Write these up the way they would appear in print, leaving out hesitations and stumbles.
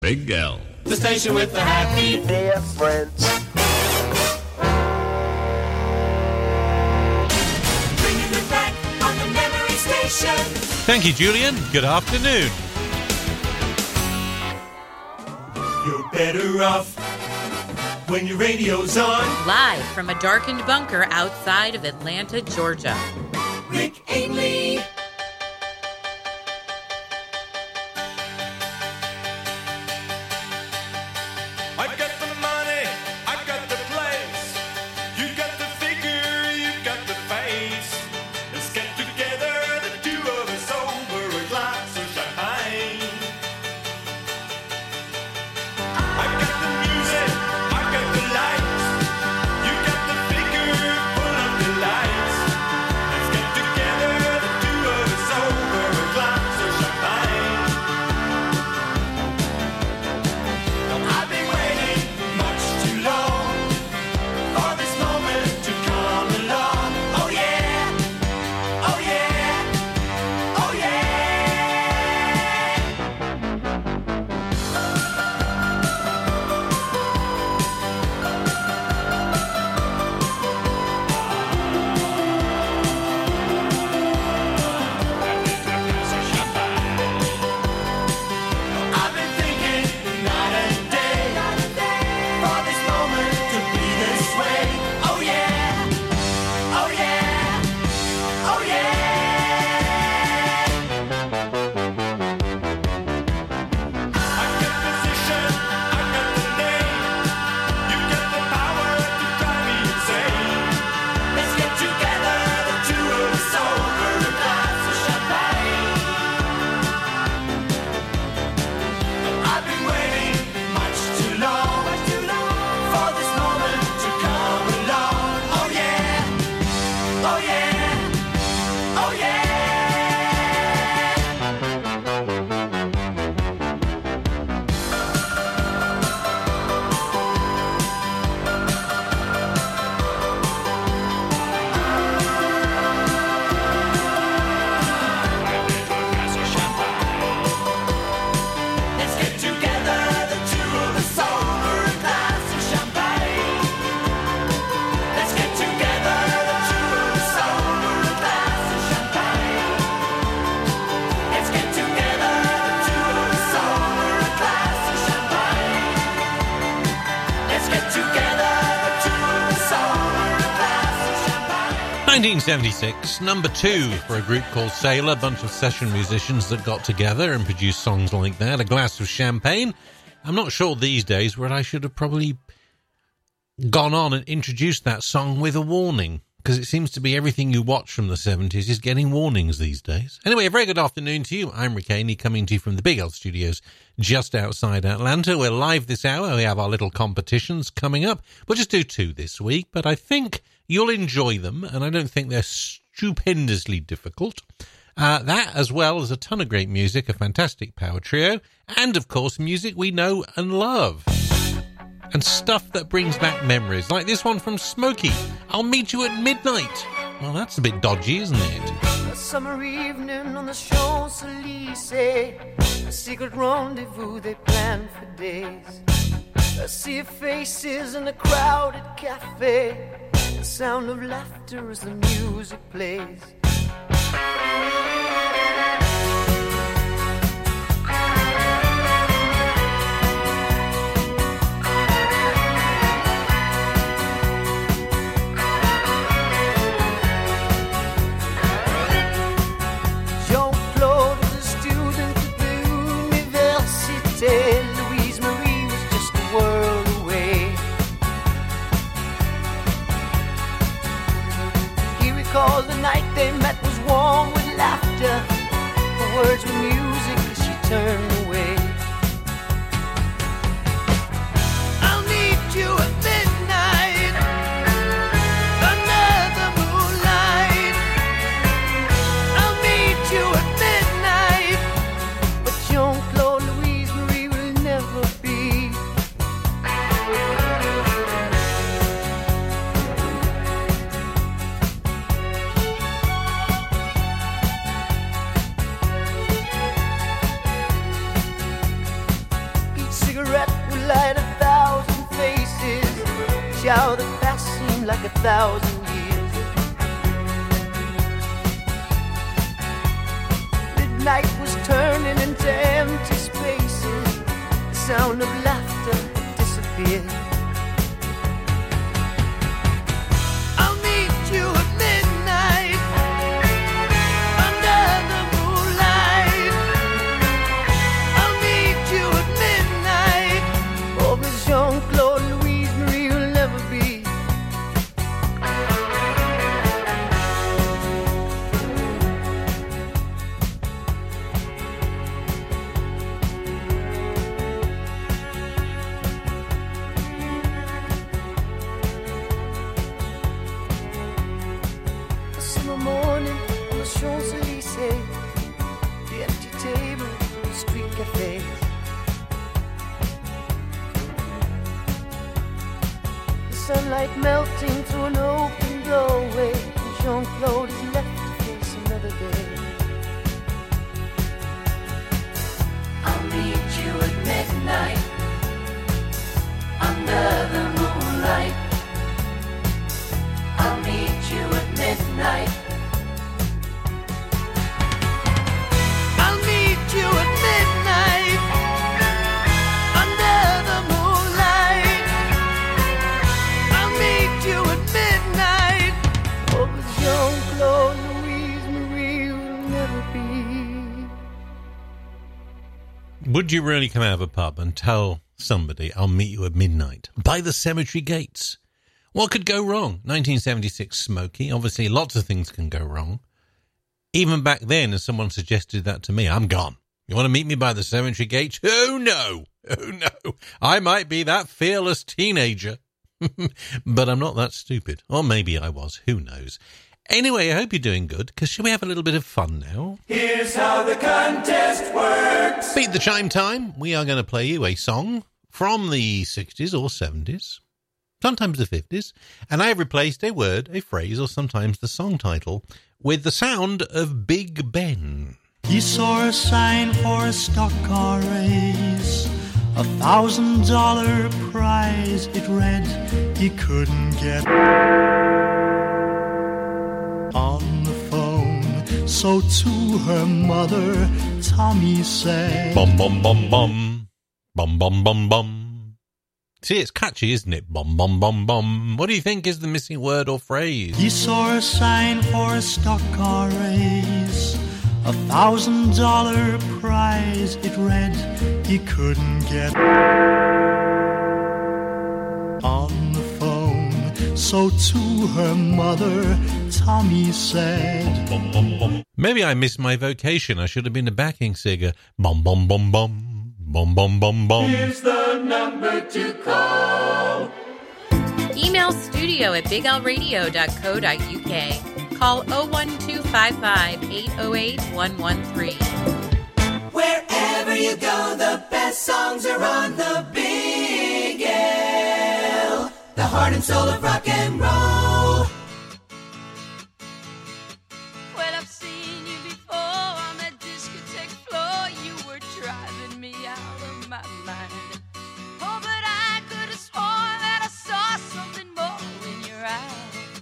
Big L. The station with the happy difference. Bringing it back on the memory station. Thank you, Julian. Good afternoon. You're better off when your radio's on. Live from a darkened bunker outside of Atlanta, Georgia. Rick Ainley. ...1976, number 2 for a group called Sailor, a bunch of session musicians that got together and produced songs like that. A Glass of Champagne. I'm not sure these days where I should have probably gone on and introduced that song with a warning, because it seems to be everything you watch from the 70s is getting warnings these days. Anyway, a very good afternoon to you. I'm Rick Ainley, coming to you from the Big L Studios just outside Atlanta. We're live this hour. We have our little competitions coming up. We'll just do 2 this week, but I think you'll enjoy them, and I don't think they're stupendously difficult. That, as well as a ton of great music, a fantastic power trio, and, of course, music we know and love. And stuff that brings back memories, like this one from Smokey, I'll Meet You at Midnight. Well, that's a bit dodgy, isn't it? A summer evening on the Champs-Élysées, a secret rendezvous they planned for days. A sea of faces in a crowded cafe, the sound of laughter as the music plays. Jean-Claude was a student at the Université. Louise Marie was just a world away. He recalled the night they met was warm with laughter. cigarette will light 1,000 faces. Shower the past seemed like 1,000 years. Midnight was turning into empty spaces. The sound of laughter had disappeared. I'll meet you at midnight under the moonlight. I'll meet you at midnight. Oh, but Jean-Claude Louise Marie will never be. A summer morning on the Champs-Élysées, the empty table, the street cafes. The sunlight melting through an open doorway, and Jean-Claude is left to face another day. I'll meet you at midnight under the moonlight. I'll meet you at midnight. I'll meet you at midnight under the moonlight. I'll meet you at midnight. Oh, but Jean-Claude Louise Marie will never be. Would you really come out of a pub and tell somebody, I'll meet you at midnight by the cemetery gates? What could go wrong? 1976 Smokey. Obviously, lots of things can go wrong. Even back then, as someone suggested that to me, I'm gone. You want to meet me by the cemetery gates? Oh, no. Oh, no. I might be that fearless teenager. But I'm not that stupid. Or maybe I was. Who knows? Anyway, I hope you're doing good, because shall we have a little bit of fun now? Here's how the contest works. Beat the chime time. We are going to play you a song from the 60s or 70s. Sometimes the 50s, and I have replaced a word, a phrase, or sometimes the song title with the sound of Big Ben. He saw a sign for a stock car race, $1,000 prize it read. He couldn't get on the phone, so to her mother, Tommy said, Bum, bum, bum, bum, bum, bum, bum, bum. See, it's catchy, isn't it? Bum, bum, bum, bum. What do you think is the missing word or phrase? He saw a sign for a stock car race, $1,000 prize it read. He couldn't get on the phone, so to her mother, Tommy said, Bum, bum, bum. Maybe I missed my vocation. I should have been a backing singer. Bum, bum, bum, bum. Bum, bum, bum, bum. Here's the number to call. Email studio@biglradio.co.uk. Call 01255-808-113. Wherever you go, the best songs are on the Big L, the heart and soul of rock and roll. Well, I've seen you before on that discotheque floor. You were driving me out of my mind. Oh, but I could have sworn that I saw something more in your eyes.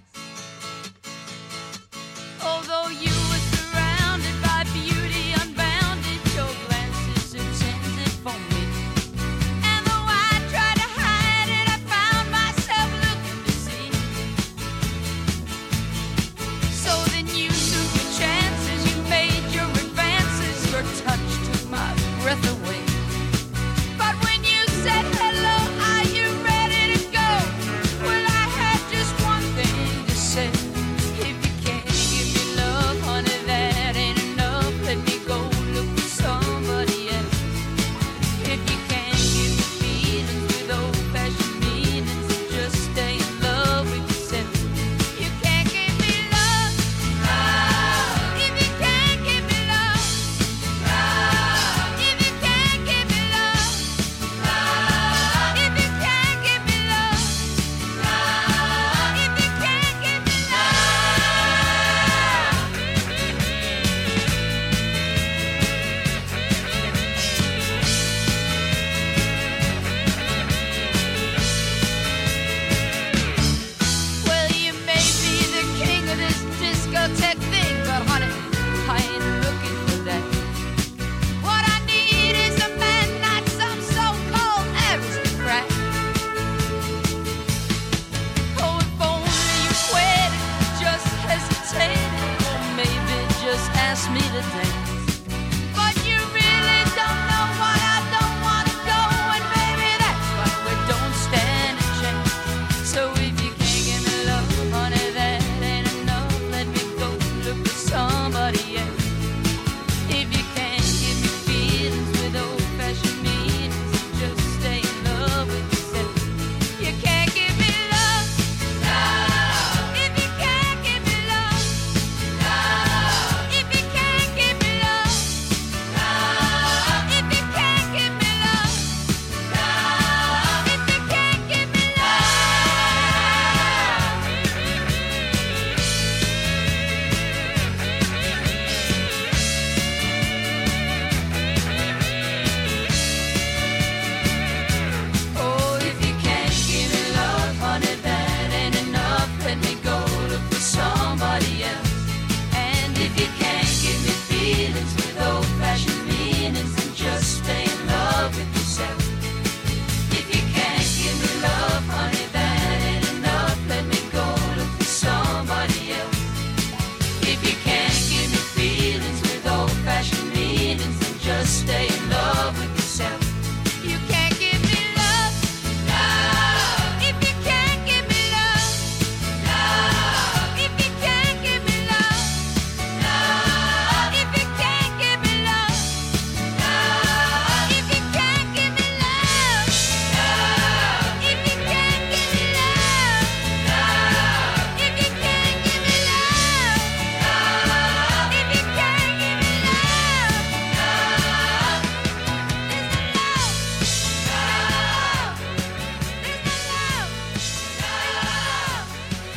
Although you were surrounded by beauty unbounded, your glances intended for me. And though I tried to hide it, I found myself looking to see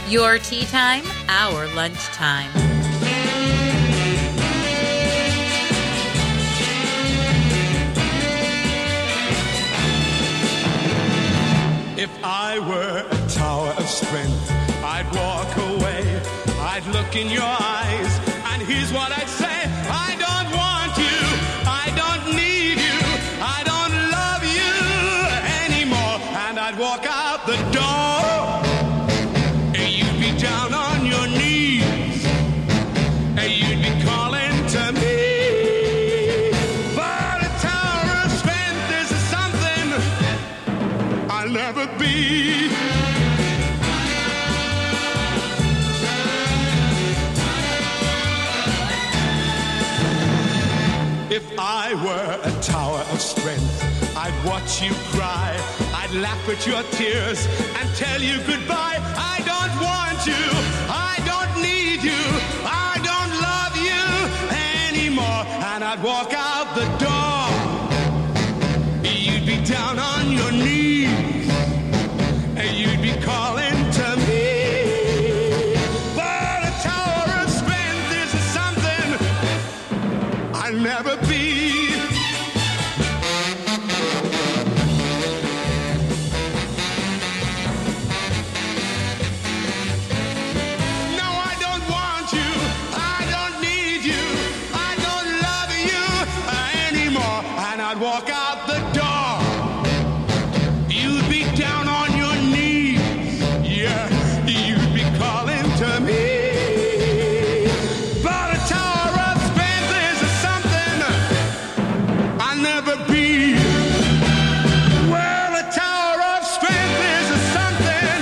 Your tea time, our lunchtime. If I were a tower of strength, I'd walk away, I'd look in your eyes, and here's what I'd say. I don't want you, I don't need you, I don't love you anymore. And I'd walk out the door, and you'd be down on your knees, and you'd be calling to me. But a tower of strength is something I'll never be. If I were a tower of strength, I'd watch you cry, I'd laugh at your tears and tell you goodbye. I don't want you, I don't need you, I don't love you anymore. And I'd walk out the door, you'd be down on your knees, and you'd be calling to me. But a tower of strength is something I'll never be. No, I don't want you, I don't need you, I don't love you anymore. And I'd walk out the door, you'd be down on your knees, yeah, you'd be calling to me. But a tower of strength is something I'll never be. Well, a tower of strength is something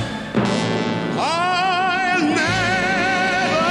I'll never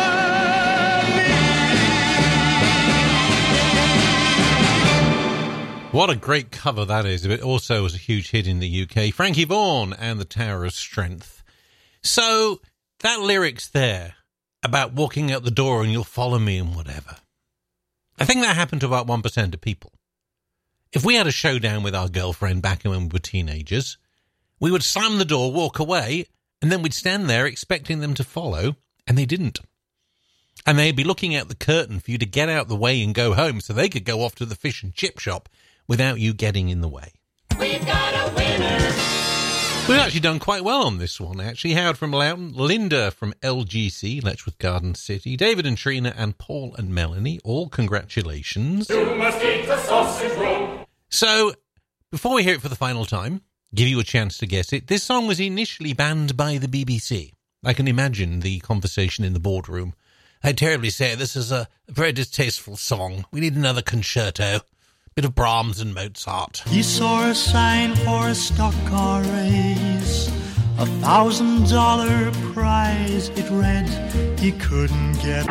be. What a great cover that is. It also was a huge hit in the UK. Frankie Vaughan and the Tower of Strength. So that lyrics there about walking out the door and you'll follow me and whatever. I think that happened to about 1% of people. If we had a showdown with our girlfriend back when we were teenagers, we would slam the door, walk away, and then we'd stand there expecting them to follow, and they didn't. And they'd be looking out the curtain for you to get out the way and go home so they could go off to the fish and chip shop without you getting in the way. We've got a winner. We've actually done quite well on this one, actually. Howard from Loughton, Linda from LGC, Letchworth Garden City, David and Trina, and Paul and Melanie, all congratulations. You must eat the sausage roll. So, before we hear it for the final time, give you a chance to guess it, this song was initially banned by the BBC. I can imagine the conversation in the boardroom. I terribly say this is a very distasteful song. We need another concerto. Bit of Brahms and Mozart. He saw a sign for a stock car race, $1,000 prize it read. He couldn't get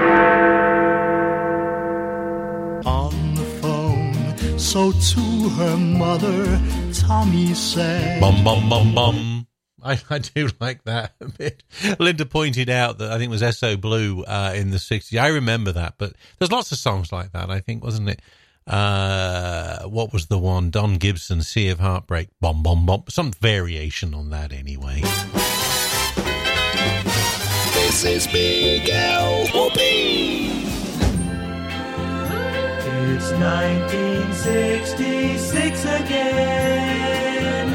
on the phone, so to her mother Tommy said, Bum, bum, bum, bum. I do like that a bit. Linda pointed out that I think it was S.O. Blue in the 60s. I remember that, but there's lots of songs like that, I think, wasn't it? What was the one? Don Gibson, Sea of Heartbreak, Bom Bom Bom. Some variation on that anyway. This is Big L Whoopee. It's 1966 again.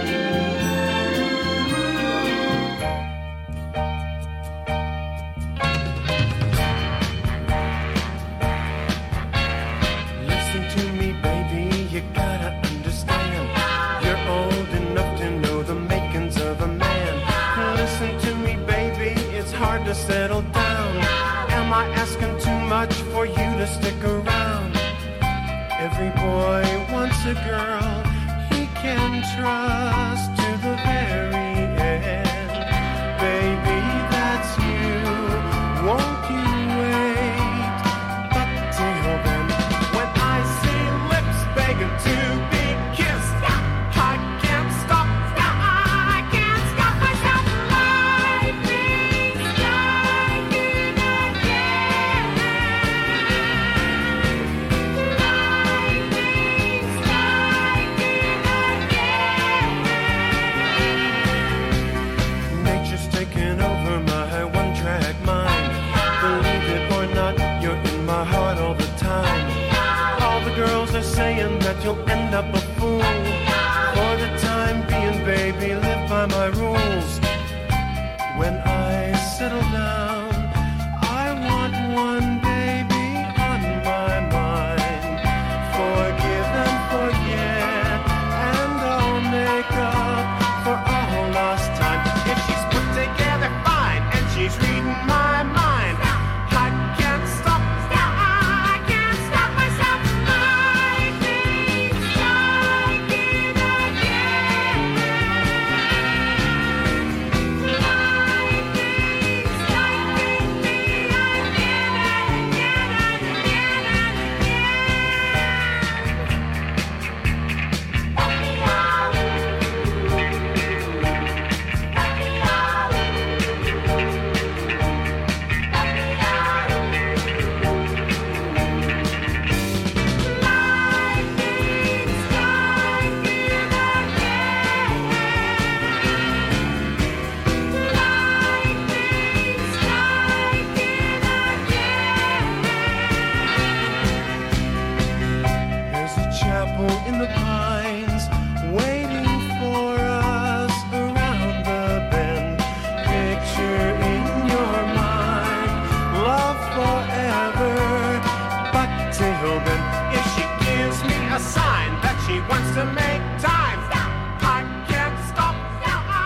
Listen to me, baby, you gotta understand. You're old enough to know the makings of a man. Listen to me, baby, it's hard to settle down. Am I asking too much for you to stick around? Every boy wants a girl he can trust to the very end. Baby, that's you. Won't you wait? But till then, when I see lips begging to be kissed, I can't stop. I can't stop myself. Life is starting again. Life is starting again.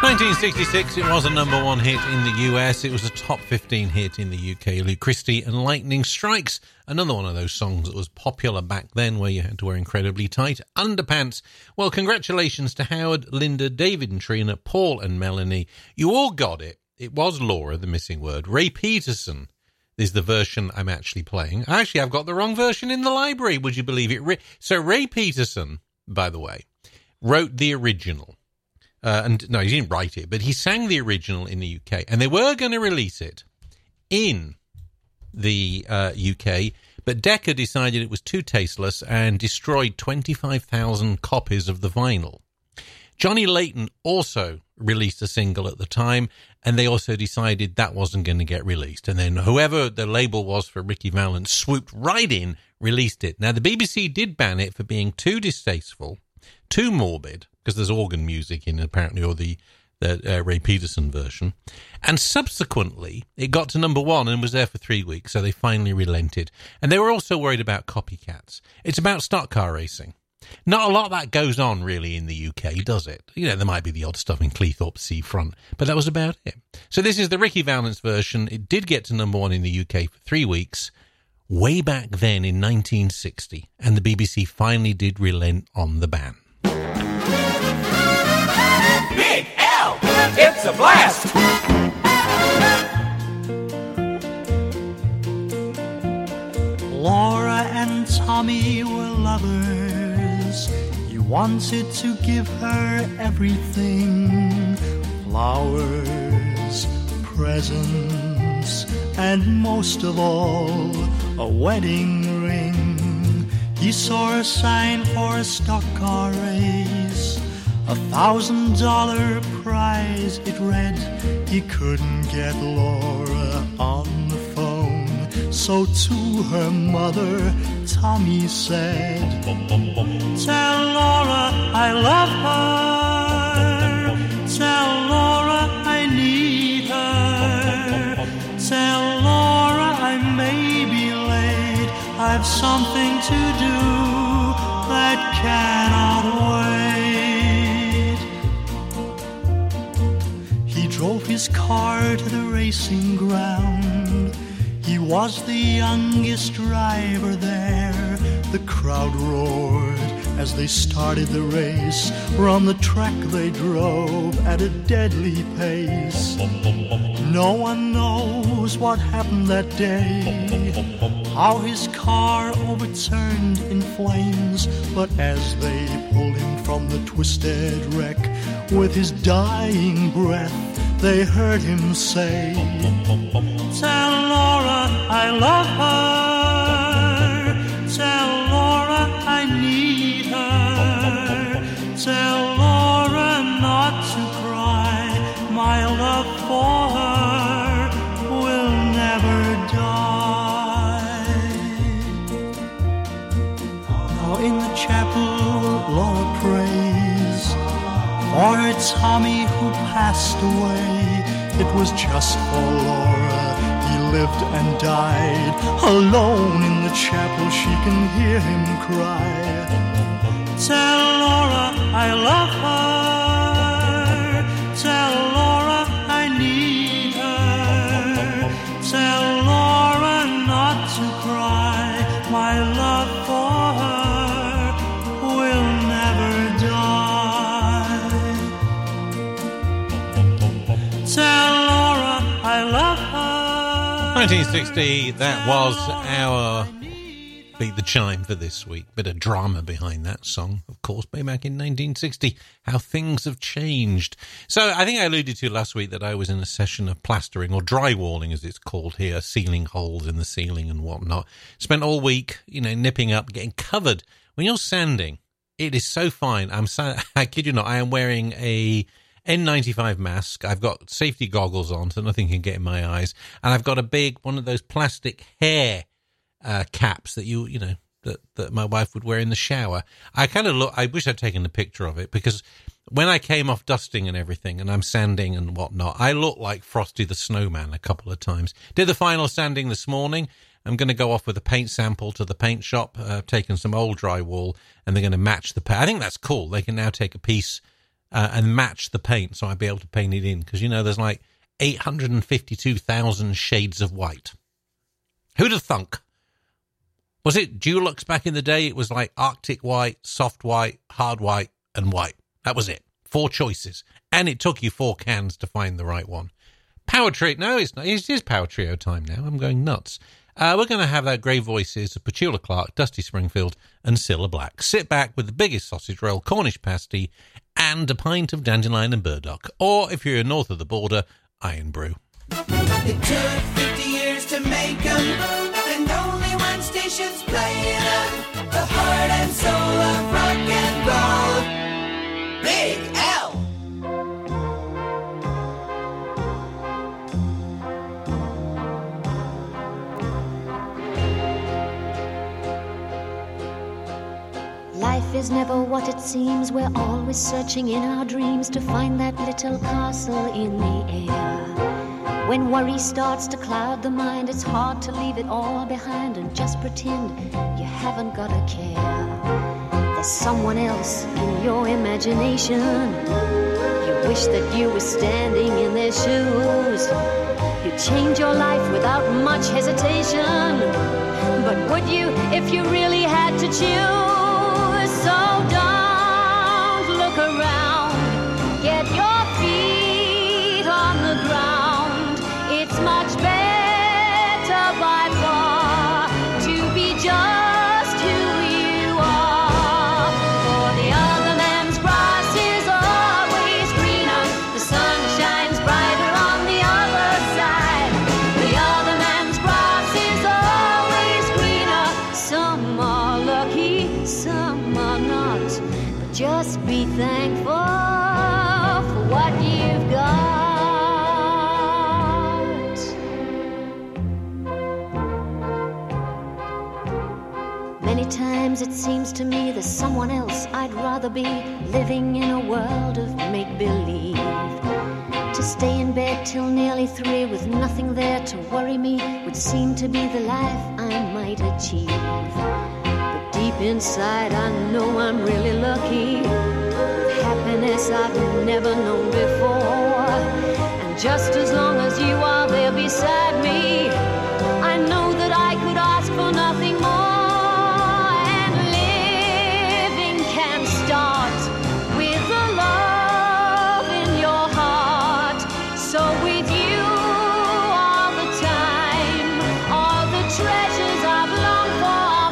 1966, it was a number one hit in the US. It was a top 15 hit in the UK. Lou Christie and Lightning Strikes, another one of those songs that was popular back then where you had to wear incredibly tight underpants. Well, congratulations to Howard, Linda, David and Trina, Paul and Melanie. You all got it. It was Laura, the missing word. Ray Peterson is the version I'm actually playing. Actually, I've got the wrong version in the library, would you believe it? So Ray Peterson, by the way, wrote the original. And no, he didn't write it, but he sang the original in the UK, and they were going to release it in the UK, but Decca decided it was too tasteless and destroyed 25,000 copies of the vinyl. Johnny Layton also released a single at the time, and they also decided that wasn't going to get released. And then whoever the label was for Ricky Valance swooped right in, released it. Now, the BBC did ban it for being too distasteful, too morbid, because there's organ music in apparently, or the Ray Peterson version. And subsequently, it got to number one and was there for 3 weeks, so they finally relented. And they were also worried about copycats. It's about stock car racing. Not a lot of that goes on, really, in the UK, does it? You know, there might be the odd stuff in Cleethorpes Seafront, but that was about it. So this is the Ricky Valance version. It did get to number one in the UK for 3 weeks, way back then in 1960, and the BBC finally did relent on the ban. Big L, it's a blast! Laura and Tommy were lovers. He wanted to give her everything. Flowers, presents, and most of all, a wedding ring. He saw a sign for a stock car race, $1,000 prize it read. He couldn't get Laura on the phone, so to her mother Tommy said, "Tell Laura I love her, tell Laura I need her, tell Laura I may be late, I've something to do that cannot wait." He drove his car to the racing ground. He was the youngest driver there. The crowd roared as they started the race. From the track they drove at a deadly pace. No one knows what happened that day, how his car overturned in flames. But as they pulled him from the twisted wreck, with his dying breath, they heard him say, "Tell Laura I love her, tell Laura I need her, tell Laura not to cry, my love for her will never die." Now in the chapel Laura prays for her Tommy who passed away. It was just for Laura he lived and died. Alone in the chapel she can hear him cry, "Tell Laura I love her, tell Laura I need her, tell Laura not to cry, my love for her will never die. Tell Laura I love her." 1960, that was our Beat the Chime for this week. Bit of drama behind that song, of course, way back in 1960. How things have changed. So I think I alluded to last week that I was in a session of plastering, or drywalling as it's called here, sealing holes in the ceiling and whatnot. Spent all week, nipping up, getting covered. When you're sanding, it is so fine. I kid you not, I am wearing a N95 mask. I've got safety goggles on so nothing can get in my eyes, and I've got a big one of those plastic hair caps that that my wife would wear in the shower. I wish I'd taken a picture of it, because when I came off dusting and everything and I'm sanding and whatnot, I look like Frosty the Snowman a couple of times. Did the final sanding this morning. I'm going to go off with a paint sample to the paint shop. I've taken some old drywall and they're going to match the paint. I think that's cool. They can now take a piece and match the paint so I'd be able to paint it in. Because, you know, there's like 852,000 shades of white. Who'd have thunk? Was it Dulux back in the day? It was like Arctic white, soft white, hard white, and white. That was it. 4 choices. And it took you 4 cans to find the right one. Power Trio. No, it's not. It is Power Trio time now. I'm going nuts. We're going to have our grey voices of Petula Clark, Dusty Springfield, and Cilla Black. Sit back with the biggest sausage roll, Cornish pasty, and a pint of dandelion and burdock. Or, if you're north of the border, Iron Brew. It took 50 years to make them, and only one station's playing them. The heart and soul of rock and roll. Big L. Life is never what it seems. We're always searching in our dreams to find that little castle in the air. When worry starts to cloud the mind, it's hard to leave it all behind and just pretend you haven't got a care. There's someone else in your imagination. You wish that you were standing in their shoes. You'd change your life without much hesitation. But would you if you really had to choose? So don't look around, get your feet on the ground. It's much better by far to be just who you are. For the other man's grass is always greener, the sun shines brighter on the other side. The other man's grass is always greener. Some are lucky, some are not, but just be thankful for what you've got. Many times it seems to me there's someone else I'd rather be, living in a world of make-believe. To stay in bed till nearly 3 with nothing there to worry me would seem to be the life I might achieve. Deep inside I know I'm really lucky, with happiness I've never known before. And just as long as you are there beside me, I know that I could ask for nothing more. And living can start with the love in your heart. So with you all the time, all the treasures I've longed for are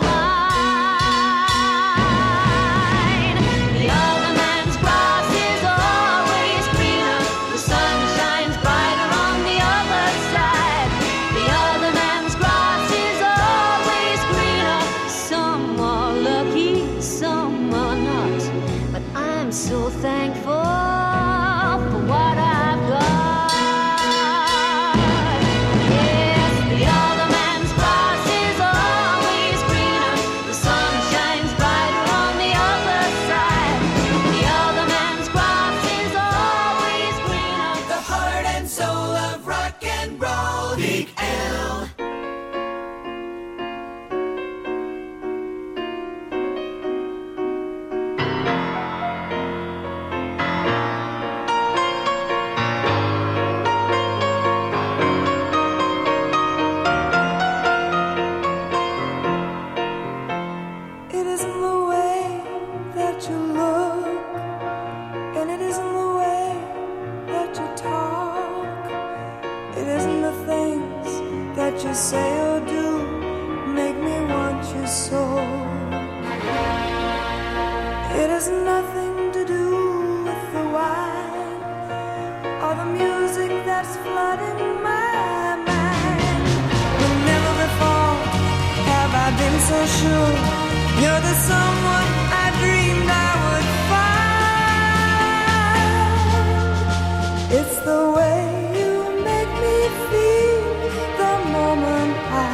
mine. The other man's grass is always greener, the sun shines brighter on the other side. The other man's grass is always greener. Some are lucky, some are not, but I'm so thankful for what I've got. Yes, the other man's grass is always greener, the sun shines brighter on the other side. The other man's grass is always greener. The heart and soul of rock and roll. Big L. It isn't the way that you look, and it isn't the way that you talk. It isn't the things that you say or do make me want you so. It has nothing to do with the wine or the music that's flooding my mind. But never before have I been so sure you're the someone I dreamed I would find. It's the way you make me feel the moment I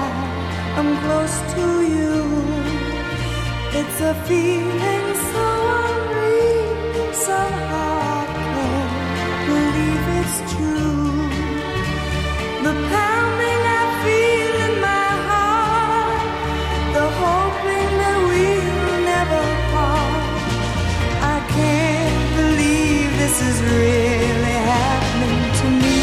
is really happening to me.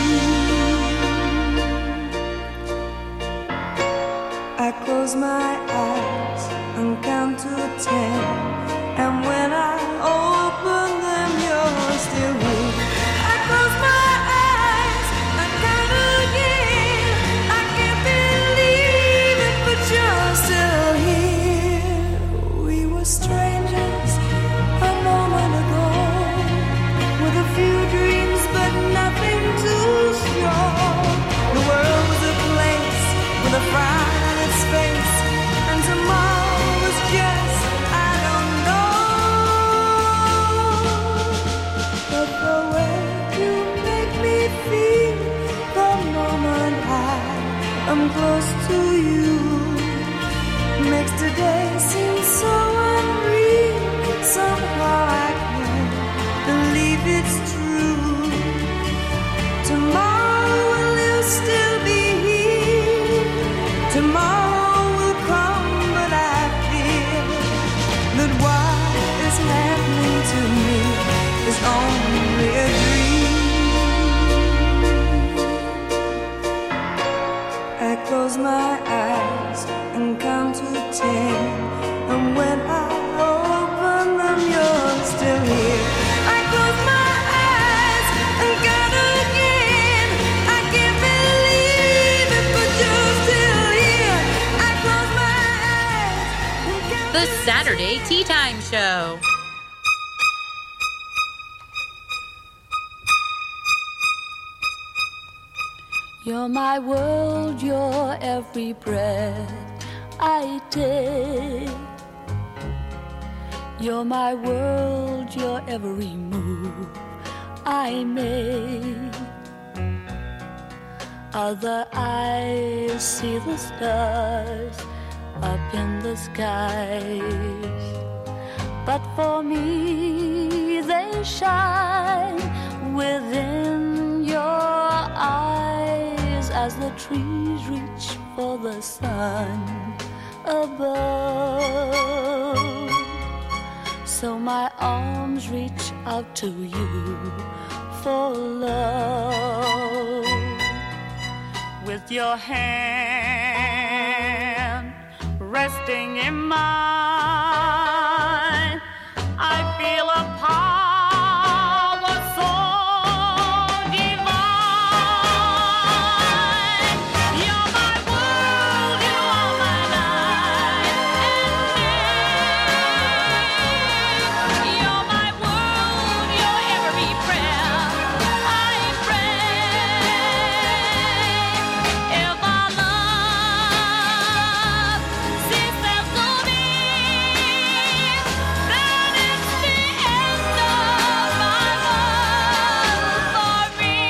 I close my eyes and count to 10, and when I open them, you're still here. I close my eyes and count again. I can't believe it, but you're still here. We were strangers a moment ago, with a few dreams but nothing to show. The world was a place with a frown on its face, and tomorrow was just, I don't know. But the way you make me feel the moment I am close to you makes today seem so unreal. Somehow I can't believe it's true. Tomorrow will you still be here? Tomorrow will come, but I fear that what is happening to me is only a dream. I close my eyes and count to 10, and when I open them, you're still here. I close my eyes and count again. I can't believe it, but you're still here. I close my eyes and count The Saturday Tea Time Show. You're my world, you're every breath I take. You're my world, you're every move I make. Other eyes see the stars up in the skies, but for me they shine within your eyes as the trees reach for the sun above. So my arms reach out to you for love. With your hand resting in mine, I feel a power so divine. You're my world, you are my night and day. You're my world, you're every prayer I pray. If our love ceases to be, then it's the end of my world for me.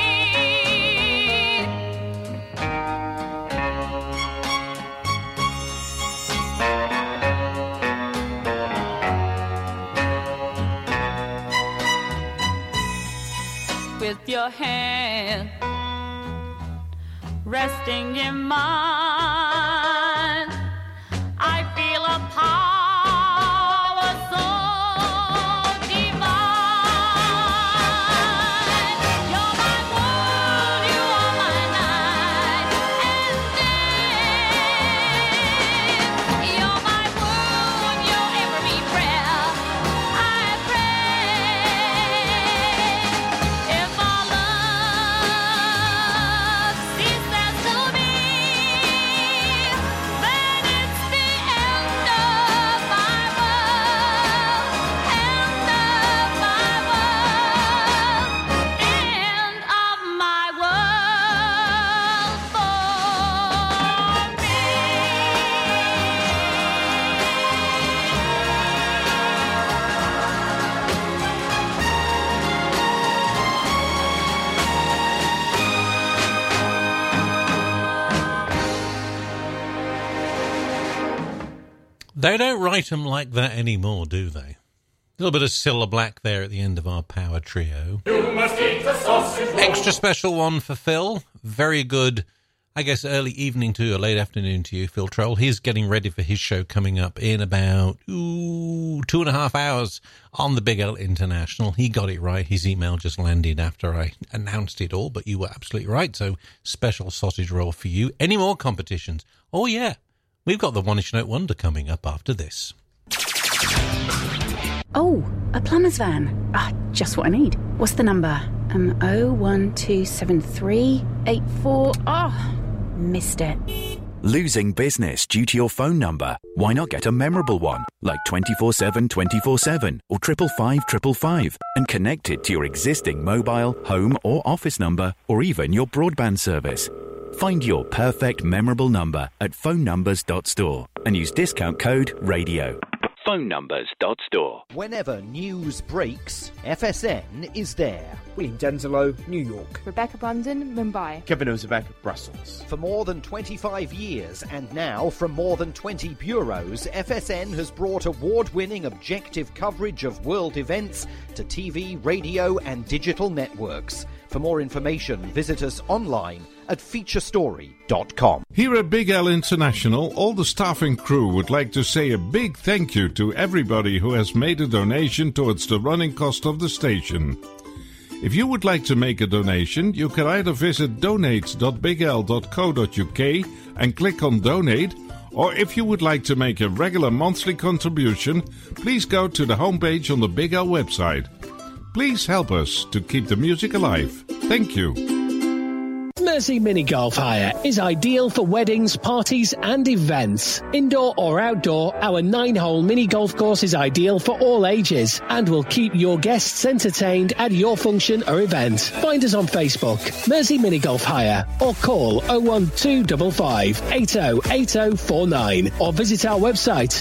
With your hand resting in mine, I feel a power so divine. You're my world, you are my night and day. You're my world, you're every prayer I pray. If our love ceases to be, then it's the end of my world, end of my world, end of my world for me. They don't write them like that anymore, do they? A little bit of Cilla Black there at the end of our power trio. You must eat the sausage roll. Extra special one for Phil. Very good I guess early evening to or late afternoon to you, Phil Troll. He's getting ready for his show coming up in about 2.5 hours on the Big L International. He got it right. His email just landed after I announced it all, but you were absolutely right. So special sausage roll for you. Any more competitions? Oh, yeah. We've got the One-Inch Note Wonder coming up after this. Oh, a plumber's van. Just what I need. What's the number? 0127384. Missed it. Losing business due to your phone number? Why not get a memorable one, like 24/7 24/7 or 555 555, and connect it to your existing mobile, home or office number, or even your broadband service. Find your perfect memorable number at phonenumbers.store and use discount code RADIO. phonenumbers.store. Whenever news breaks, FSN is there. William Denzelo, New York. Rebecca Brandon, Mumbai. Kevin Ozebek, Brussels. For more than 25 years, and now from more than 20 bureaus, FSN has brought award-winning objective coverage of world events to TV, radio and digital networks. For more information, visit us online at featurestory.com. Here at Big L International, all the staff and crew would like to say a big thank you to everybody who has made a donation towards the running cost of the station. If you would like to make a donation, you can either visit donate.bigl.co.uk and click on donate, or if you would like to make a regular monthly contribution, please go to the homepage on the Big L website. Please help us to keep the music alive. Thank you. Mersey Mini Golf Hire is ideal for weddings, parties and events. Indoor or outdoor, our 9-hole mini golf course is ideal for all ages and will keep your guests entertained at your function or event. Find us on Facebook, Mersey Mini Golf Hire, or call 01255 808049 or visit our website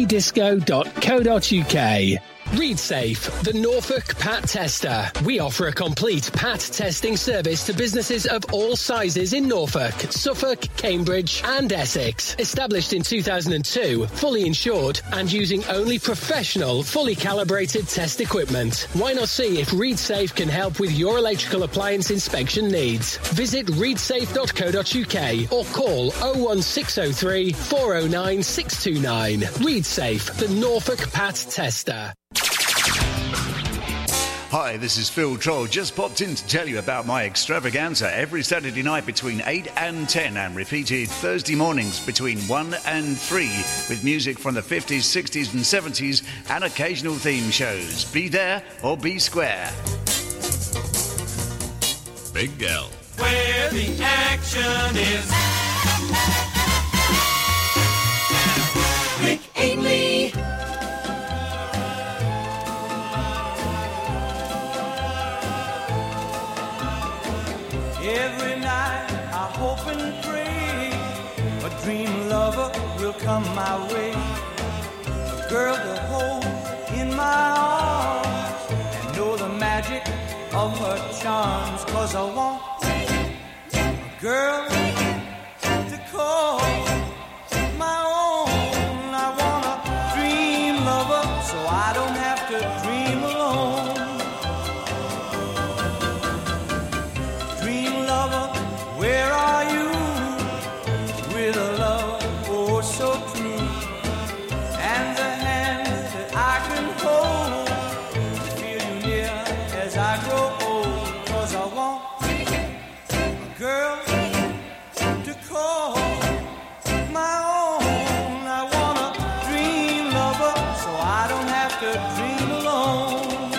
merseydisco.co.uk. ReadSafe, the Norfolk Pat Tester. We offer a complete Pat testing service to businesses of all sizes in Norfolk, Suffolk, Cambridge and Essex. Established in 2002, fully insured and using only professional, fully calibrated test equipment. Why not see if ReadSafe can help with your electrical appliance inspection needs? Visit readsafe.co.uk or call 01603 409 629. ReadSafe, the Norfolk Pat Tester. Hi, this is Phil Troll. Just popped in to tell you about my extravaganza every Saturday night between 8 and 10 and repeated Thursday mornings between 1 and 3 with music from the 50s, 60s and 70s and occasional theme shows. Be there or be square. Big L. Where the action is. Rick Ainley. Every night I hope and pray a dream lover will come my way, a girl to hold in my arms and know the magic of her charms. 'Cause I want a girl to call my own. I want a dream lover so I don't have to dream alone. Where are you with a love oh so true, and the hand that I can hold, feel you near as I grow old. 'Cause I want a girl to call my own. I want a dream lover so I don't have to dream alone.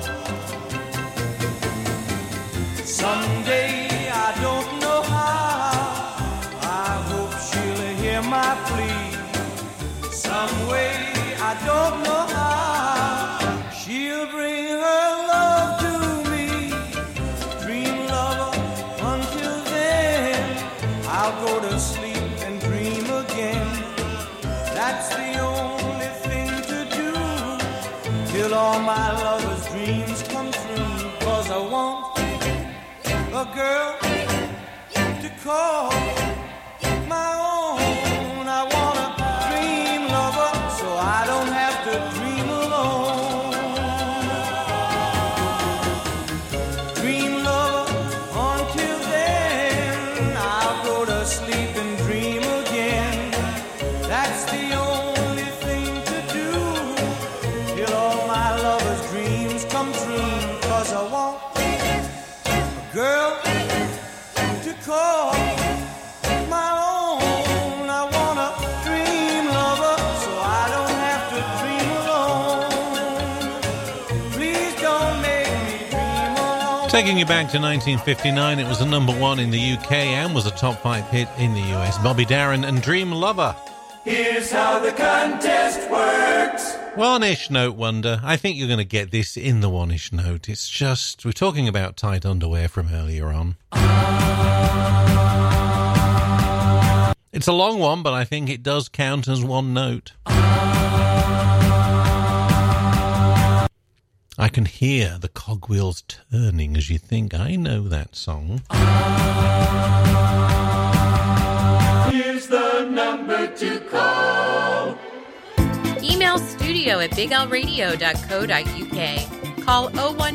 Someday I don't know how, I hope she'll hear my plea. Some way I don't know how, she'll bring her love to me. Dream lover, until then I'll go to sleep and dream again. That's the only thing to do till all my lover's dreams come true. 'Cause I want a girl to call my own. I want a dream lover so I don't have to dream alone. Dream lover, until then I'll go to want a girl to call my own. I want a dream lover so I don't have to dream alone. Please don't make me dream alone. Taking you back to 1959, it was the number one in the UK and was a top 5 hit in the US. Bobby Darin and Dream Lover. Here's how the contest works. One-ish note wonder. I think you're going to get this in the one-ish note. It's just, we're talking about tight underwear from earlier on. It's a long one, but I think it does count as one note. I can hear the cogwheels turning as you think, I know that song. Here's the number to call. Email studio@biglradio.co.uk. Call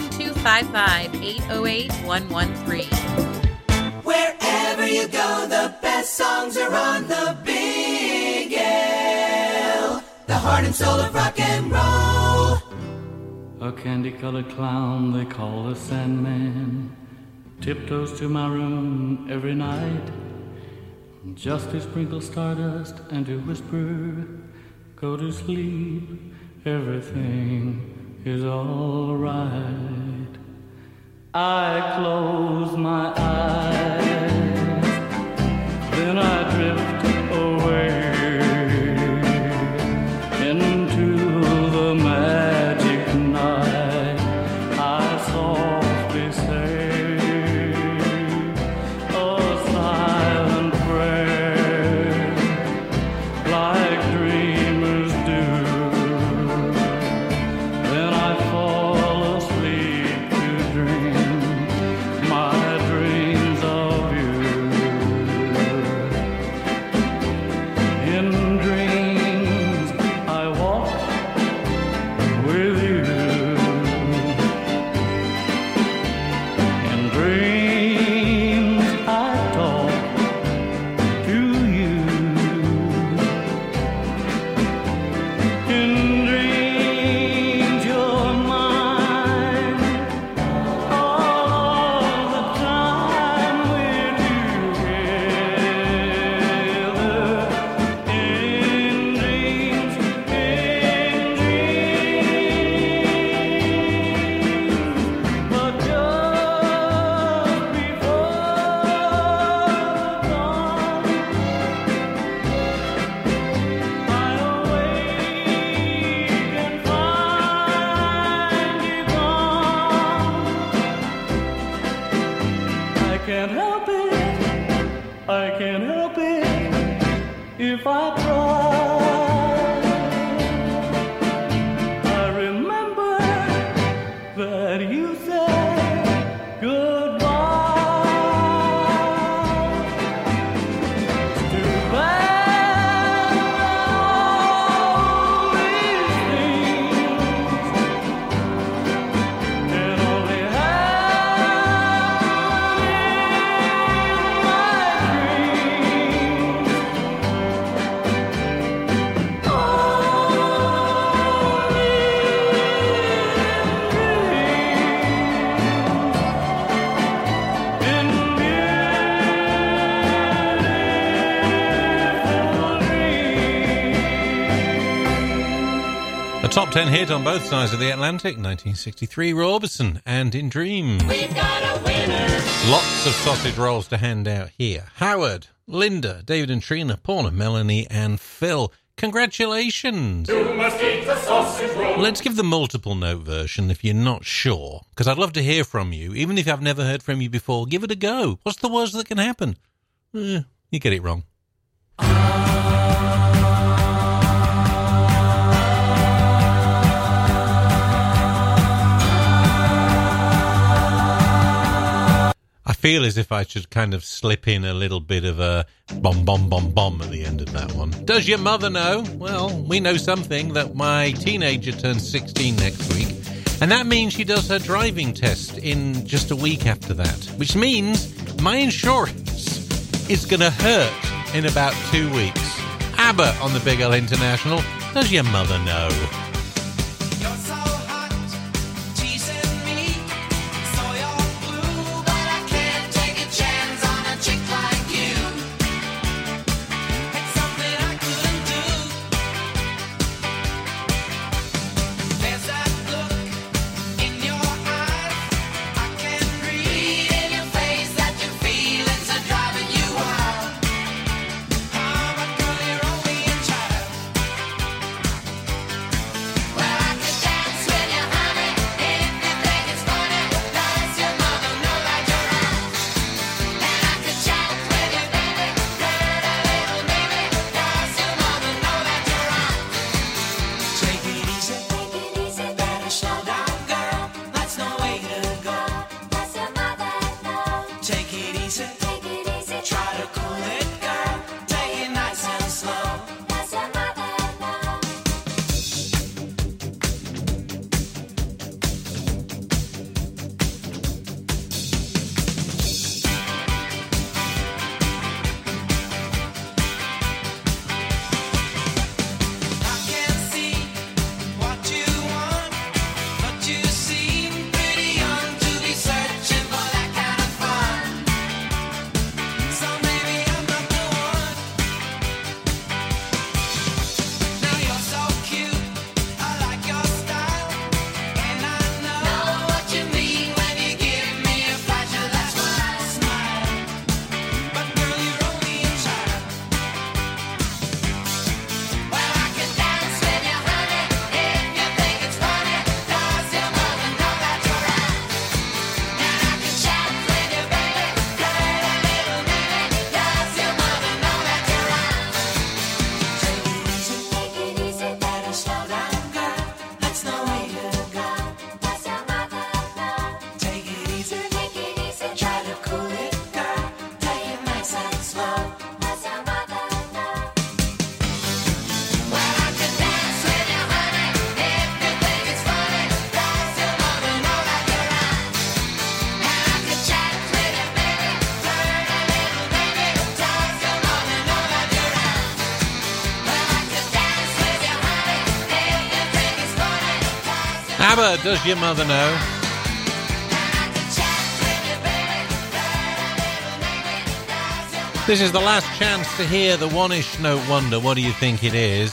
01255-808-113. Wherever you go, the best songs are on the Big L, the heart and soul of rock and roll. A candy-colored clown they call the Sandman tiptoes to my room every night, just to sprinkle stardust and to whisper, go to sleep, everything is all right. I close my eyes, then I drift away into the magic night. I softly say a silent prayer, like dreamers do. Then I fall asleep to dream my dreams of you. In dreams I walk with you. In dreams I talk to you. In dreams you're mine. All the time we're together. In dreams, but just before dawn, I awake and find you gone. I can't help it, I can't help it if I try. I remember that you said goodbye. It's too bad all these things can only happen in my dreams. A top 10 hit on both sides of the Atlantic, 1963, Roy Orbison and In Dreams. We've got a winner. Lots of sausage rolls to hand out here. Howard, Linda, David and Trina, Paul and Melanie and Phil. Congratulations. You must eat the sausage roll. Let's give the multiple note version if you're not sure, because I'd love to hear from you. Even if I've never heard from you before, give it a go. What's the worst that can happen? You get it wrong. I feel as if I should kind of slip in a little bit of a bomb, bomb, bomb, bomb at the end of that one. Does your mother know? Well, we know something, that my teenager turns 16 next week, and that means she does her driving test in just a week after that, which means my insurance is going to hurt in about 2 weeks. ABBA on the Big L International. Does your mother know? You're so hot, teasing me, ABBA, Does Your Mother Know? This is the last chance to hear the one-ish note wonder. What do you think it is?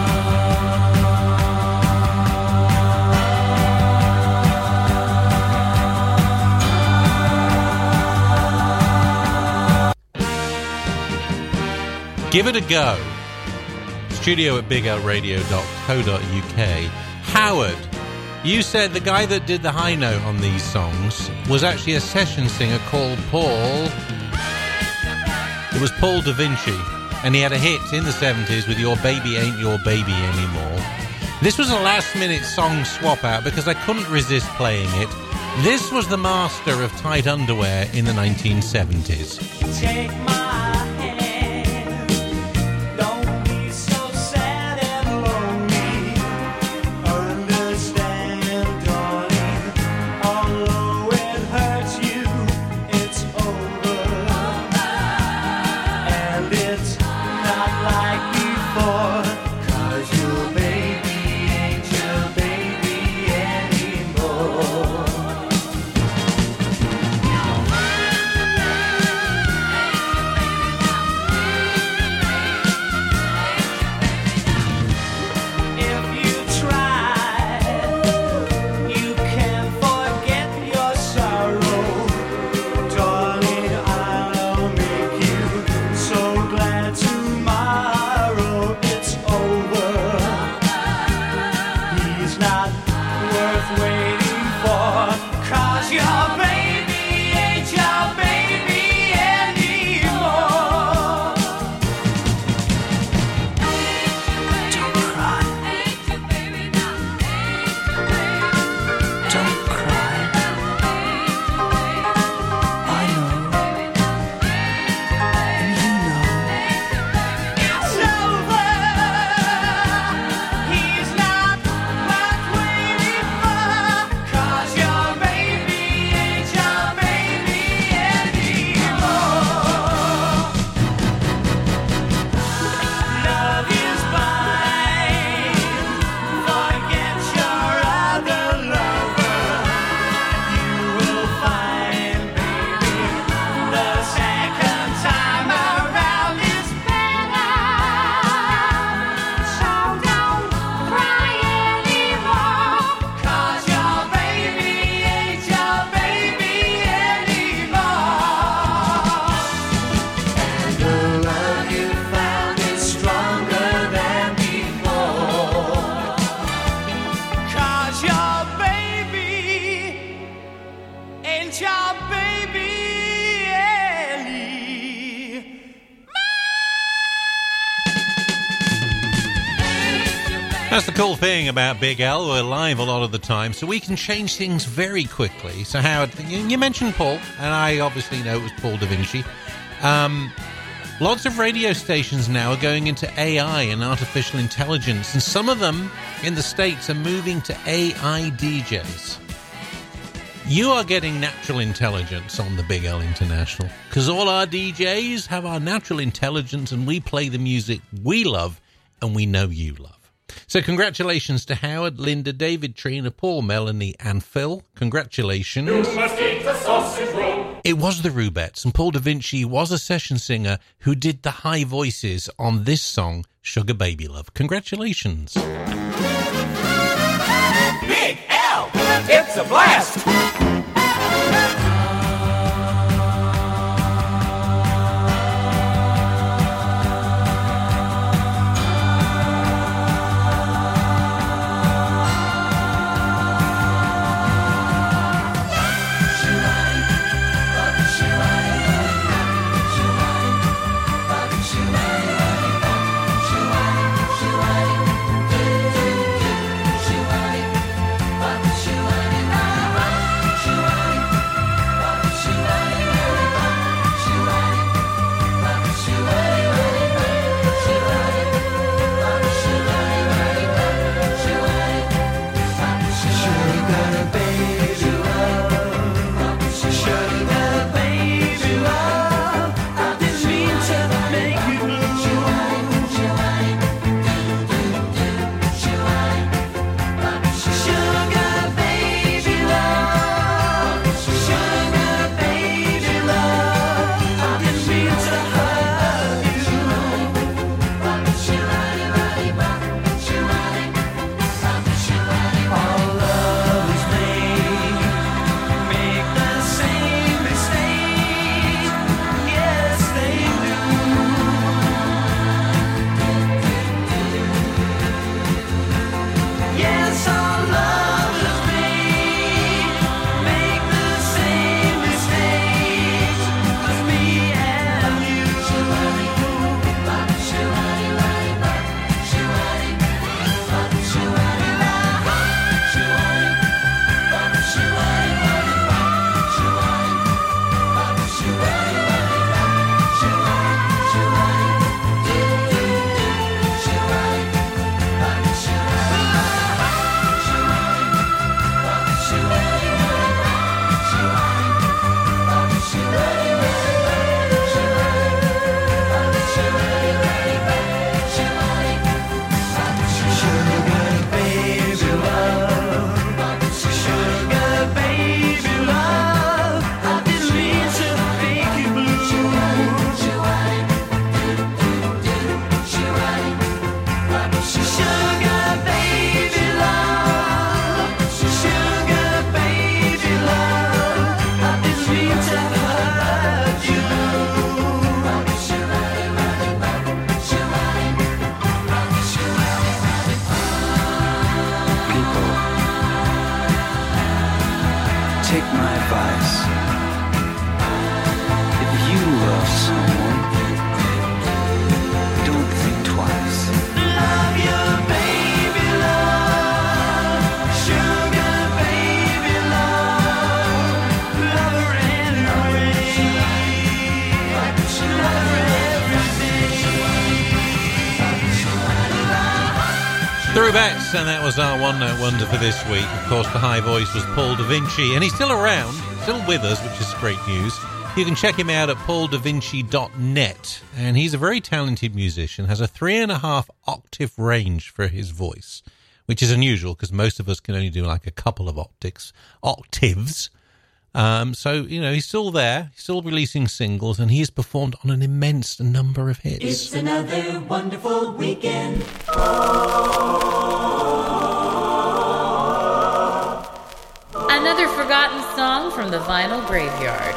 Give it a go. Studio at biglradio.co.uk. Howard, you said the guy that did the high note on these songs was actually a session singer called Paul. It was Paul Da Vinci, and he had a hit in the 70s with Your Baby Ain't Your Baby Anymore. This was a last-minute song swap-out because I couldn't resist playing it. This was the master of tight underwear in the 1970s. Take my hand, don't be so sad and lonely. Understand, darling, although it hurts you, it's over. And it's not like before, 'cause your baby ain't your baby anymore. If you try, you can forget your sorrow. Darling, I'll make you so glad tomorrow it's over. He's not worth waiting for, 'cause your baby ain't your baby anymore. Don't cry. Don't cry. I know. And you know. It's over. He's not worth waiting for, 'cause your baby ain't your baby anymore. Love is blind. Forget your other lover. You will find, baby, the second time around is better. So don't cry anymore, 'cause your baby ain't your baby anymore. And the love you found is stronger than before, 'cause your baby ain't your baby anymore. That's the cool thing about Big L. We're live a lot of the time, so we can change things very quickly. So, Howard, you mentioned Paul, and I obviously know it was Paul Da Vinci. Lots of radio stations now are going into AI and artificial intelligence, and some of them in the States are moving to AI DJs. You are getting natural intelligence on the Big L International, because all our DJs have our natural intelligence, and we play the music we love and we know you love. So congratulations to Howard, Linda, David, Trina, Paul, Melanie and Phil. Congratulations. You must eat the sausage roll. It was the Rubettes, and Paul Da Vinci was a session singer who did the high voices on this song, Sugar Baby Love. Congratulations. Big L, it's a blast. my advice. If you love someone, don't think twice. Love you, baby, love. Sugar, baby, love. Love her anyway. Love her every day. Throwbacks, and that was our One Note Wonder for this week. Of course, the high voice was Paul Da Vinci, and he's still around, still with us, which is great news. You can check him out at pauldavinci.net, and he's a very talented musician, has a 3.5 octave range for his voice, which is unusual because most of us can only do like a couple of octaves. So, you know, he's still there, he's still releasing singles, and he's performed on an immense number of hits. It's another wonderful weekend. Another forgotten song from the vinyl graveyard.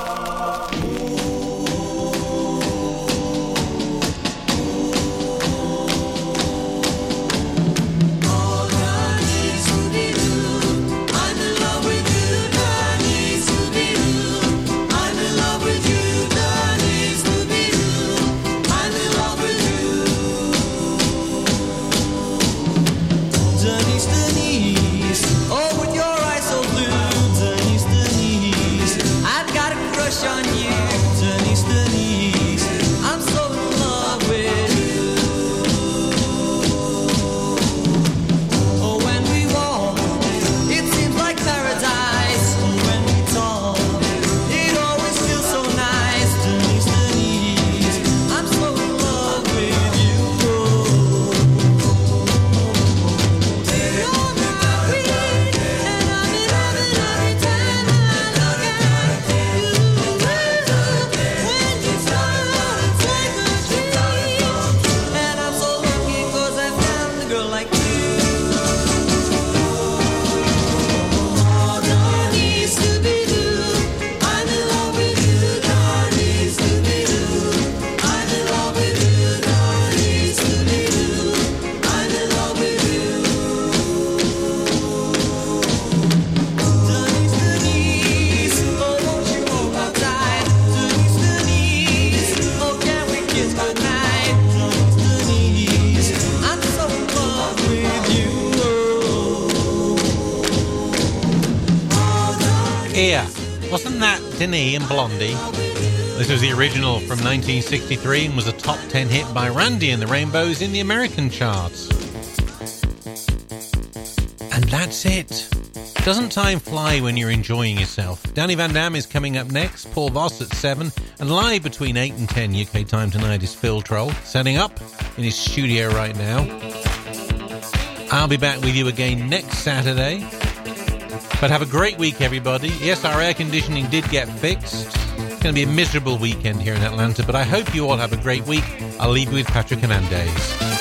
Wasn't that Denis and Blondie? This was the original from 1963 and was a top 10 hit by Randy and the Rainbows in the American charts. And that's it. Doesn't time fly when you're enjoying yourself? Danny Van Dam is coming up next, Paul Voss at 7, and live between 8 and 10 UK time tonight is Phil Troll, setting up in his studio right now. I'll be back with you again next Saturday. But have a great week, everybody. Yes, our air conditioning did get fixed. It's going to be a miserable weekend here in Atlanta, but I hope you all have a great week. I'll leave you with Patrick Hernandez.